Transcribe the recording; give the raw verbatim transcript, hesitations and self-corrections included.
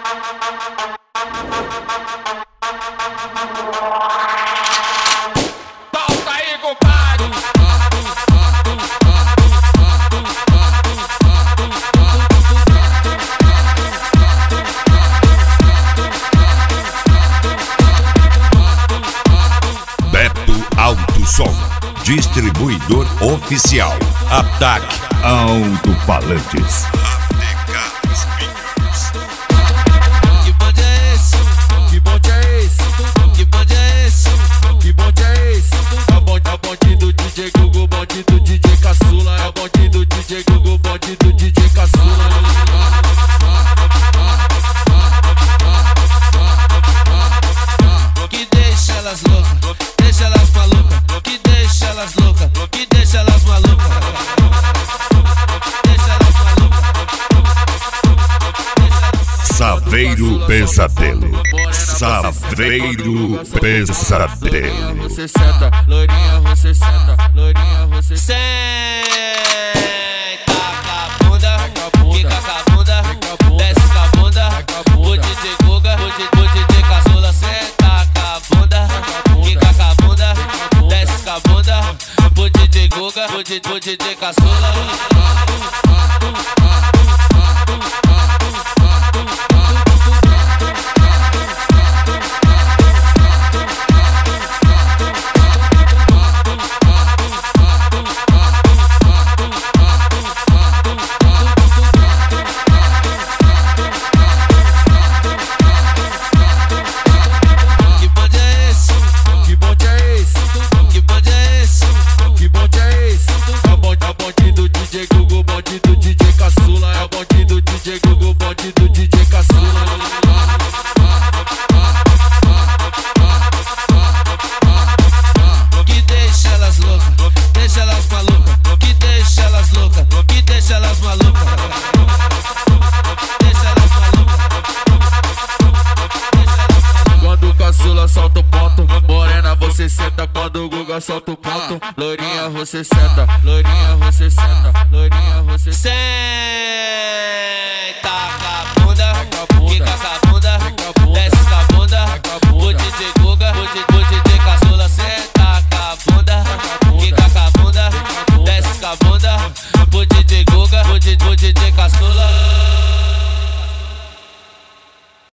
Solta aí, compadre. Beto Alto Som, distribuidor oficial. Ataque Alto-Falantes. Que bonde é esse? Que bonde é esse? Que bonde é esse? Que bonde é esse? É o bonde, é o bonde do D J Gugu, bonde do D J Caçula. É o bonde do D J Gugu, bonde do D J Caçula. Que deixa elas loucas, deixa elas malucas. Que deixa elas loucas, que deixa elas malucas. Deixa elas malucas. Saveiro Pesadelo. Saveiro Pesadelo. Você senta, loirinha, você senta, loirinha, você senta. Senta com a bunda, fica com a bunda, desce com a bunda. O D J Guga, o D J Caçula. Senta com a bunda, fica com a bunda, desce com a bunda. O D J Guga, o D J Caçula. Solta o ponto, morena você senta quando o Guga solta o ponto. Loirinha você senta, loirinha você senta, loirinha você senta.